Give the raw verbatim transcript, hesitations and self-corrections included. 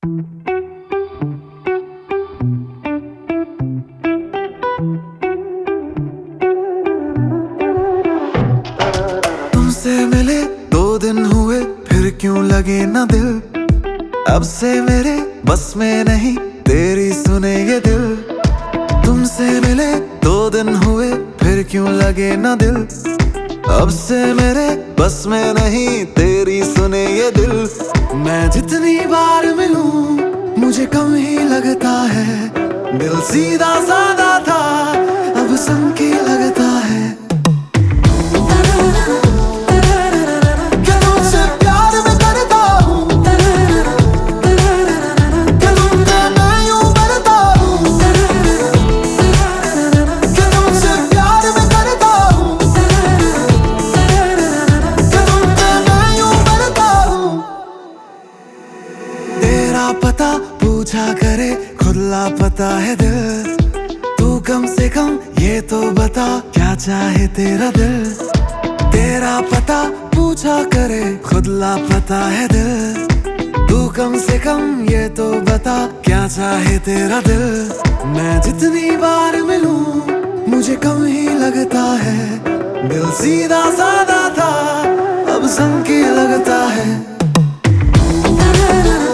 तुमसे मिले दो दिन हुए फिर क्यों लगे ना दिल। अब से मेरे बस में नहीं तेरी सुने ये दिल। तुमसे मिले दो दिन हुए फिर क्यों लगे ना दिल। अब से मेरे बस में नहीं तेरी सुने ये दिल। मैं जितनी बार मिलूं मुझे कम ही लगता है। दिल सीधा साधा था अब संकी लगता है। पता पूछा करे खुद लापता है दिल। तू कम से कम ये तो बता क्या चाहे तेरा दिल। तेरा पता पूछा करे खुद लापता है दिल। तू कम से कम ये तो बता क्या चाहे तेरा दिल। मैं जितनी बार मिलूं मुझे कम ही लगता है। दिल सीधा साधा था अब संकी लगता है।